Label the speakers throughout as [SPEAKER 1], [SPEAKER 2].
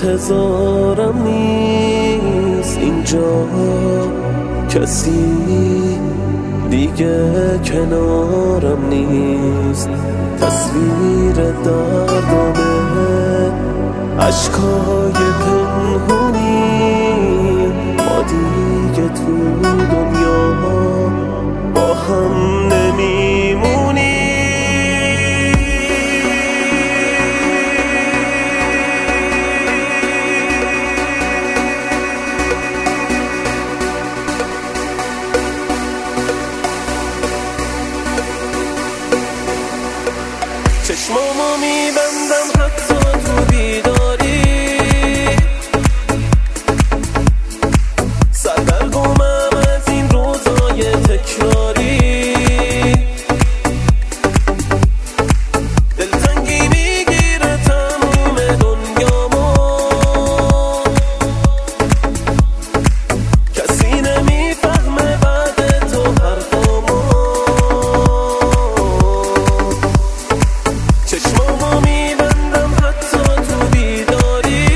[SPEAKER 1] انتظارم نیست اینجا، کسی دیگه کنارم نیست. تصویر دردانه عشقای پنهونی، ما دیگه تو دنیا با هم نمیمونی. چشمامو میبندم حتی تو بیداری، سردرگمم از این روزای تکراری. دلتنگی میگیره تموم دنیامو، کسی نمیفهمه بعد تو حرفامو. چشمامو میبندم حتی تو بیداری،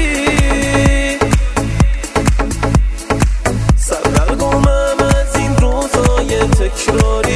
[SPEAKER 1] سردرگمم از این روزای تکراری.